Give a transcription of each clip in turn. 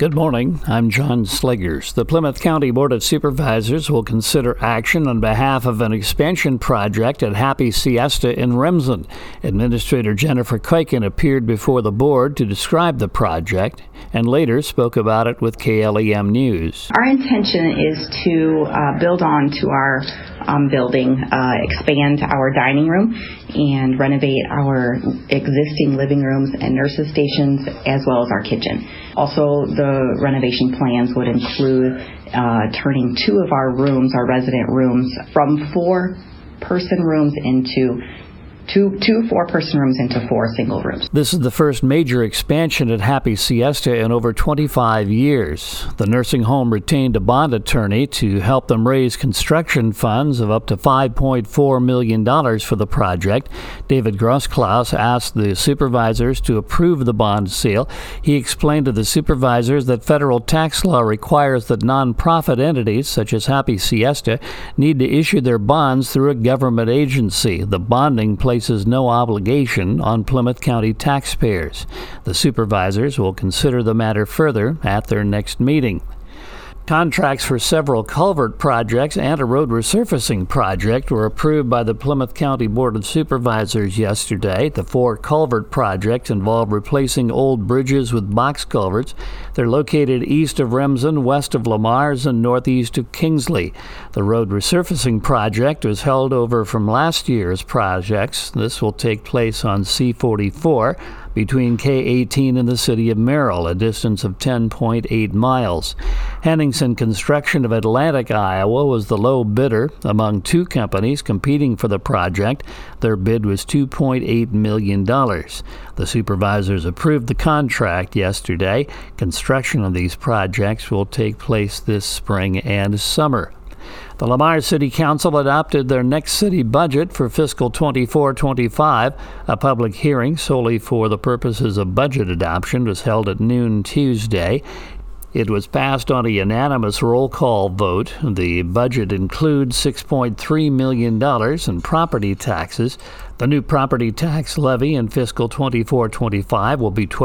Good morning. I'm John Sliggers. The Plymouth County Board of Supervisors will consider action on behalf of an expansion project at Happy Siesta in Remsen. Administrator Jennifer Kuiken appeared before the board to describe the project and later spoke about it with KLEM News. Our intention is to build on to our building, expand our dining room, and renovate our existing living rooms and nurses stations, as well as our kitchen. Also, the renovation plans would include turning two of our rooms, our resident rooms, from four-person rooms into two four-person rooms into four single rooms. This is the first major expansion at Happy Siesta in over 25 years. The nursing home retained a bond attorney to help them raise construction funds of up to $5.4 million for the project. David Grossklaus asked the supervisors to approve the bond sale. He explained to the supervisors that federal tax law requires that nonprofit entities such as Happy Siesta need to issue their bonds through a government agency. The bonding places no obligation on Plymouth County taxpayers. The supervisors will consider the matter further at their next meeting. Contracts for several culvert projects and a road resurfacing project were approved by the Plymouth County Board of Supervisors yesterday. The four culvert projects involve replacing old bridges with box culverts. They're located east of Remsen, west of Lamars, and northeast of Kingsley. The road resurfacing project was held over from last year's projects. This will take place on C-44 between K-18 and the city of Merrill, a distance of 10.8 miles. Henningsen Construction of Atlantic, Iowa was the low bidder among two companies competing for the project. Their bid was $2.8 million. The supervisors approved the contract yesterday. Construction of these projects will take place this spring and summer. The Lamar City Council adopted their next city budget for fiscal 24-25. A public hearing solely for the purposes of budget adoption was held at noon Tuesday. It was passed on a unanimous roll call vote. The budget includes $6.3 million in property taxes. The new property tax levy in fiscal 24-25 will be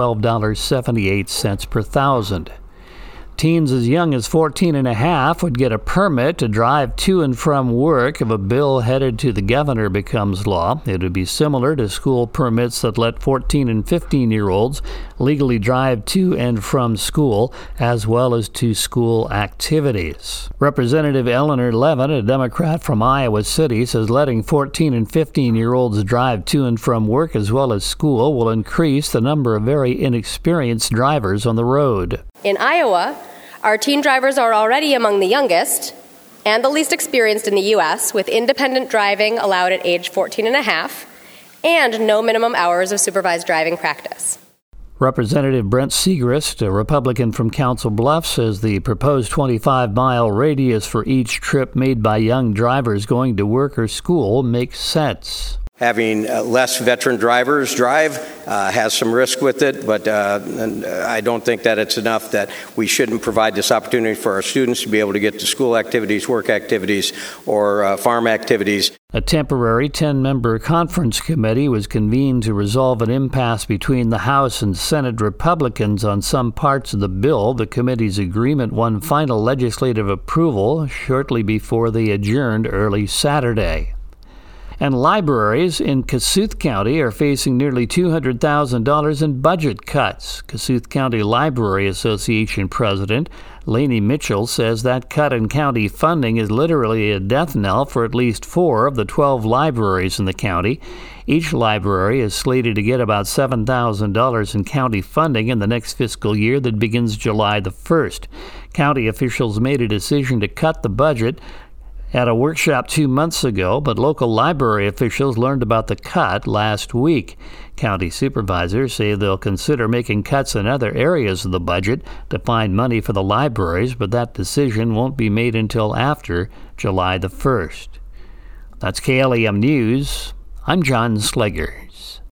$12.78 per thousand. Teens as young as 14 and a half would get a permit to drive to and from work if a bill headed to the governor becomes law. It would be similar to school permits that let 14 and 15-year-olds legally drive to and from school, as well as to school activities. Representative Eleanor Levin, a Democrat from Iowa City, says letting 14 and 15-year-olds drive to and from work as well as school will increase the number of very inexperienced drivers on the road. In Iowa, our teen drivers are already among the youngest and the least experienced in the U.S., with independent driving allowed at age 14 and a half and no minimum hours of supervised driving practice. Representative Brent Segrist, a Republican from Council Bluffs, says the proposed 25-mile radius for each trip made by young drivers going to work or school makes sense. Having less veteran drivers drive has some risk with it, but I don't think that it's enough that we shouldn't provide this opportunity for our students to be able to get to school activities, work activities, or farm activities. A temporary 10-member conference committee was convened to resolve an impasse between the House and Senate Republicans on some parts of the bill. The committee's agreement won final legislative approval shortly before they adjourned early Saturday. And libraries in Kossuth County are facing nearly $200,000 in budget cuts. Kossuth County Library Association President Lainey Mitchell says that cut in county funding is literally a death knell for at least 4 of the 12 libraries in the county. Each library is slated to get about $7,000 in county funding in the next fiscal year that begins July the 1st. County officials made a decision to cut the budget at a workshop 2 months ago, but local library officials learned about the cut last week. County supervisors say they'll consider making cuts in other areas of the budget to find money for the libraries, but that decision won't be made until after July the 1st. That's KLEM News. I'm John Sliggers.